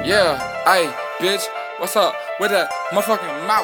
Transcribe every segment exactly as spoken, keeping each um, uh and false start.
Yeah, ayy, bitch, what's up with that motherfucking mouth?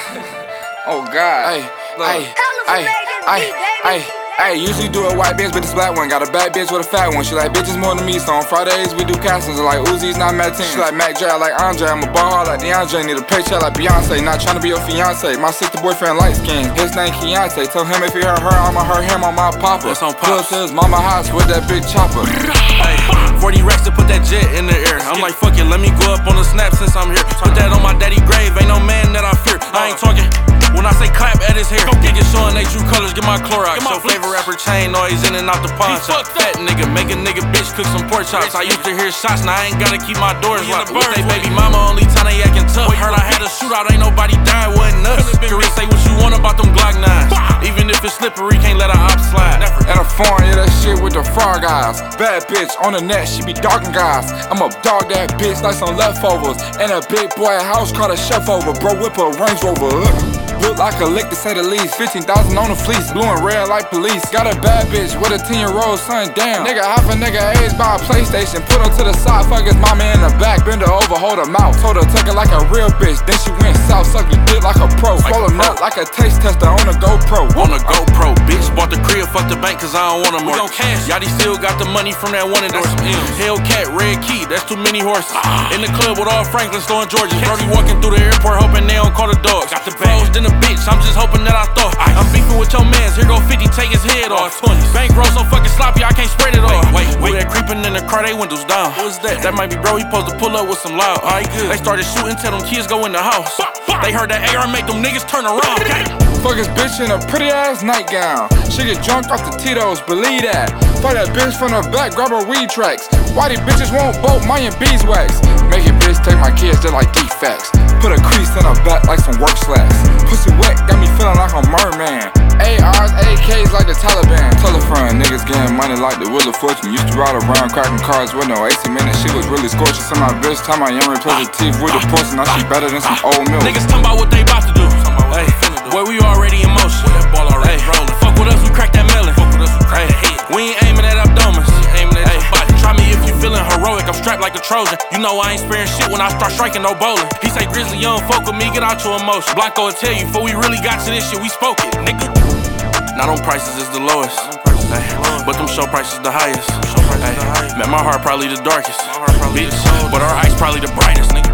Oh God, ayy, ayy, ayy, ayy, ayy, ayy. Usually do a white bitch, but this black one got a bad bitch with a fat one. She like bitches more than me, so on Fridays we do castings. Like Uzi's not Matt She like Mac Dre, I like Andre. I'm a ball hard like DeAndre, need a paycheck like Beyonce. Not tryna be your fiance. My sister boyfriend light skin, his name Keontae. Tell him if he hurt her, I'ma hurt him on my papa. That's on Pops. To his mama house with that big chopper. Hey, forty racks to put that jet in the air. I'm like, fuck it, let me go up on the snap since I'm here. Put that on my daddy grave, ain't no man that I fear. I ain't talking when I say clap at his hair. Niggas showing they true colors, get my Clorox. Show favorite rapper chain, noise in and out the pawn shop. Fat nigga, make a nigga bitch cook some pork chops. I used to hear shots, now I ain't gotta keep my doors locked. With they baby mama, only time they acting tough. Heard I had a shootout, ain't nobody died, wasn't nuts. Career say what you want about them Glock nines. Even if it's slippery, can't let a op slide. At a foreign, yeah, that shit with the frog eyes. Bad bitch on the net, she be dogging guys. I'ma dog that bitch like some leftovers. And a big boy house called a chef over. Bro, whip a Range Rover. Look like a lick to say the least. Fifteen thousand on the fleece, blue and red like police. Got a bad bitch with a ten year old son, damn. Nigga, half a nigga age by a PlayStation. Put her to the side, fuck his mama in the back. Bend her over, hold her mouth. Told her tuck it like a real bitch. Then she went south, sucked the dick like a pro. Swallow nut like a taste tester on a GoPro. On a GoPro, bitch. Bought the crib, fuck the bank, cause I don't want them more. Yachty still got the money from that one endorsement. Hellcat, red key, that's too many horses. In the club with all Franklin, store in Georgia. Brody walking through the airport, hoping they don't call the dogs. Got the bros, then the bitch, I'm just hoping that I thought. I'm beefing with your mans, here go fifty, take his head off. Bankroll so fucking sloppy, I can't spread it off. Wait, wait, that creeping in the car, they windows down. Who is that? That might be bro, he supposed to pull up with some loud. Alright, good. They started shooting, tell them kids go in the house. They heard that A R make them niggas turn around. Fuck his bitch in a pretty ass nightgown. She get drunk off the Tito's, believe that. Fuck that bitch from the back, grab her weed tracks. Why these bitches won't bolt Mayan beeswax? Make your bitch take my kids, they're like defects. Put a crease in her back like some work slacks. Pussy wet, got me feeling like a merman. A Rs, A Ks like the Taliban. Tell a friend, niggas getting money like the Wheel of Fortune. Used to ride around cracking cars with no A C minutes. She was really scorching. Some my bitch, time I am replace her teeth with a portion. Now she better than some old milk. Niggas talking about what they about to do. Hey, boy, we already in motion. Hey, fuck with us, we crack that melon. Hey, we ain't aiming at abdomens. Hey, try me if you feeling heroic. I'm strapped like a Trojan. You know I ain't sparing shit when I start striking no bowling. He say Grizzly young folk with me, get out your emotion. Blanco will tell you, before we really got to this shit, we spoke it, nigga. Now them prices is the lowest, ay, but them show prices the highest. Ay, man, my heart probably the darkest, bitch, but our ice probably the brightest, nigga.